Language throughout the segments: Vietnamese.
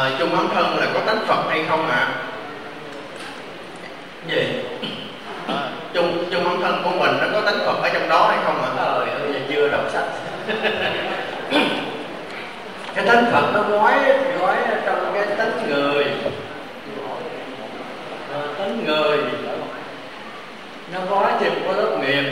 chung ấm thân là có tánh Phật hay không ạ? Gì? Chung ấm thân của mình nó có tánh Phật ở trong đó hay không ạ? Trời ơi, chưa đọc sách. Cái tánh Phật nó gói trong cái tánh người. Tánh người nó gói thêm có lớp nghiệp.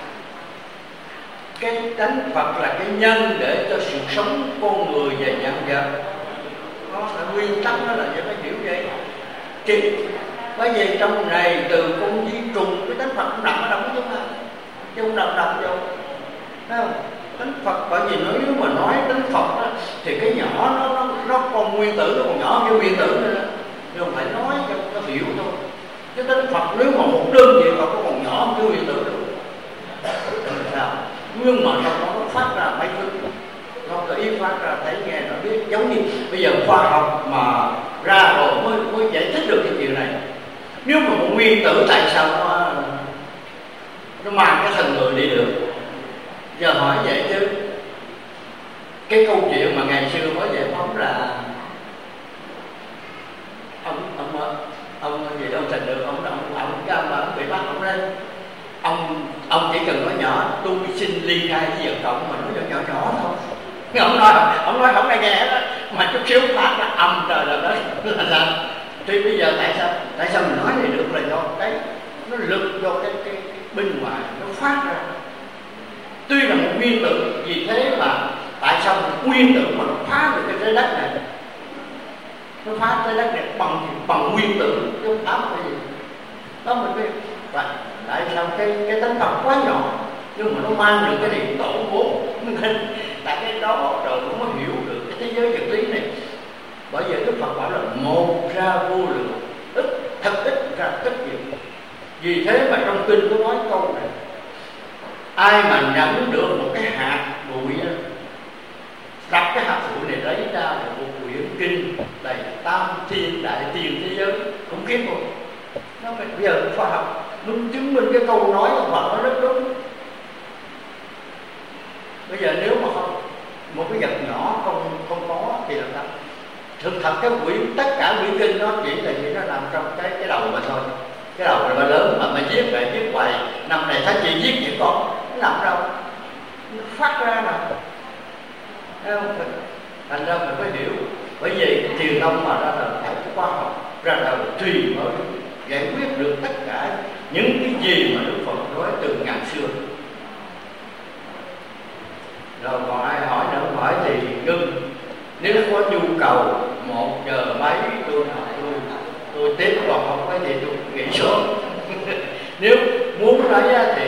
Cái tánh Phật là cái nhân để cho sự sống con người và nhân vật. Nó là nguyên tắc, nó là vậy, phải hiểu vậy. Bởi vì trong này từ con vi trùng cái tánh Phật cũng nằm ở trong của chúng ta, chứ không nằm vô, thấy không? Tánh Phật, bởi vì nếu mà nói tánh Phật đó, thì cái nhỏ nó còn nguyên tử, nó còn nhỏ như nguyên tử nữa, nhưng không phải nói cho nó hiểu thôi. Chứ tánh Phật nếu mà một đơn vị Phật nó còn nhỏ như nguyên tử được, sao? Nhưng mà trong đó nó phát ra mấy thứ, nó tự ý phát ra, thấy nghe nó biết. Giống như bây giờ khoa học mà ra rồi mới giải thích được cái chuyện này. Nếu mà một nguyên tử tại sao nó mang cái thần người đi được? Giờ hỏi vậy chứ cái câu chuyện mà ngày xưa mới giải phóng là ông gì đâu thành được, ông mà ông bị bắt ông lên, ông chỉ cần nói nhỏ tôi xin ly khai với vợ cộng, mà nói nhỏ thôi. Ông nói không ai nghe đó, mà chút xíu phát ra âm trời là đó là sao? Thì bây giờ tại sao mình nói này được là do cái nó lực, do cái bên ngoài nó phát ra. Tuy là một nguyên tử, vì thế mà tại sao một nguyên tử mà nó phá được cái trái đất này, nó phá trái đất này bằng nguyên tử chứ không phá cái gì đó. Mình biết vậy tại sao cái tánh Phật quá nhỏ nhưng mà nó mang được cái niềm tổ vốn, nên tại cái đó rồi cũng mới hiểu được cái thế giới vật lý này. Bởi vậy Đức Phật bảo là một ra vô lượng, thật ít ra rất nhiều. Vì thế mà trong kinh có nói câu này: ai mà nhận được một cái hạt bụi, đặt cái hạt bụi này lấy ra là một quyển kinh đầy tam thiên đại tiền thế giới, khủng khiếp không? Nó bây giờ khoa học mình chứng minh cái câu nói của Phật nó rất đúng. Bây giờ nếu mà không một cái vật nhỏ không có thì làm sao? Thực thật cái quyển, tất cả quyển kinh nó chỉ là gì, nó nằm trong cái đầu mà thôi. Cái đầu là lớn mà viết về viết hoài, năm này Thánh Chị viết những con nó nằm đâu, nó phát ra mà. Thành ra mình phải hiểu. Bởi vì truyền thông mà ra đời phải có khoa học, ra đời tùy mới giải quyết được tất cả những cái gì mà Đức Phật nói từ ngàn xưa. Rồi còn ai hỏi nữa hỏi thì ngưng. Nếu có nhu cầu 1 giờ mấy tôi tiếp, còn không có gì tôi nghỉ sớm. Nếu muốn nói thì